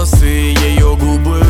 волосы, ее губы,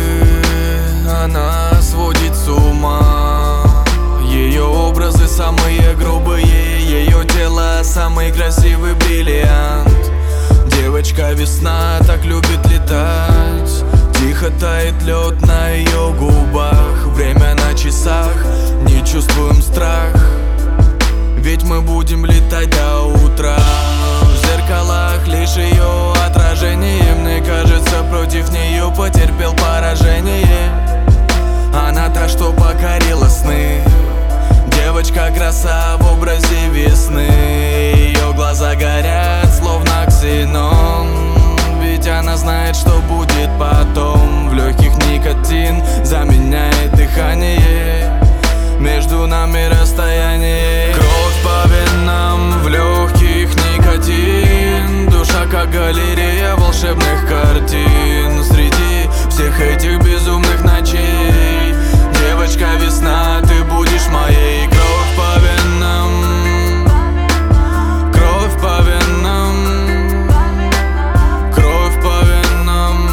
она сводит с ума. Ее образы самые грубые, ее тело самый красивый бриллиант. Девочка весна так любит летать, тихо тает лед на ее губах. Время на часах, не чувствуем страх, ведь мы будем летать до утра. В зеркалах лишь ее отражение, мне кажется, против нее потерпел поражение. Она та, что покорила сны, девочка краса в образе весны. Ее глаза горят, словно ксенон, ведь она знает, что будет потом. В легких никотин заменяет дыхание, между нами расстояние. Кровь по венам, в легких никотин, душа как галерея волшебных картин. Среди всех этих безумных ночей, девочка весна, ты будешь моей. Кровь по венам, кровь по венам, кровь по венам,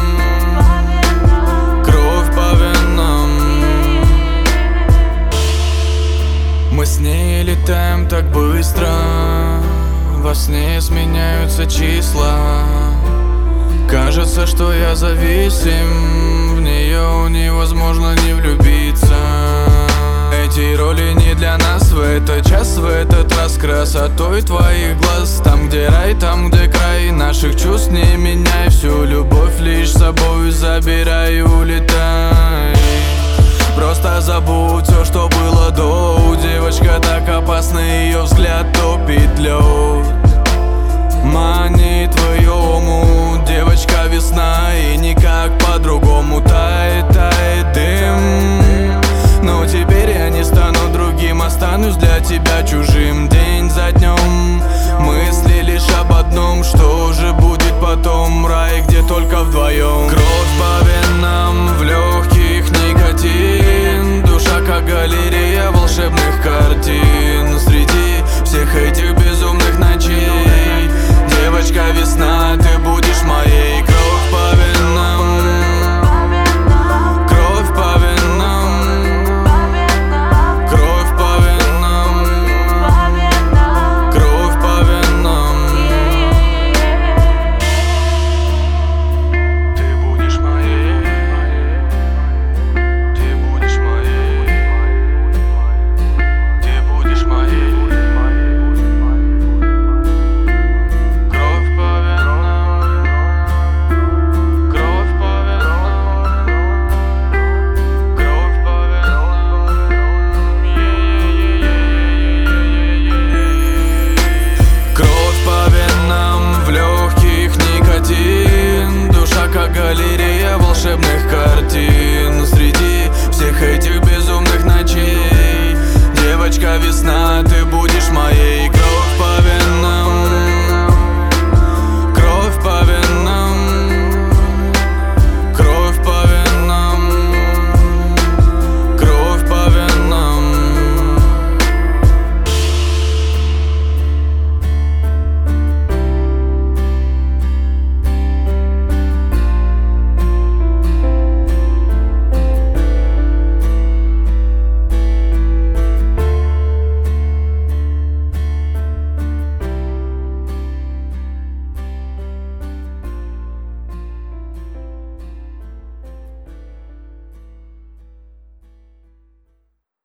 кровь по венам. Мы с ней летаем так быстро, во сне сменяются числа. Кажется, что я зависим, в нее невозможно не влюбиться. Эти роли не для нас в этот час, в этот раз красотой твоих глаз. Там, где рай, там, где край наших чувств, не меняй всю любовь, лишь с собой забирай и улетай. Просто забудь все, что было до. Девочка так опасна, ее взгляд топит лед, манит в ее омут. Девочка весна, и никак по-другому. Тает, тает дым, но теперь я не стану другим, останусь для тебя чужим. День за днем мысли лишь об одном, что же будет потом. Рай, где только вдвоем.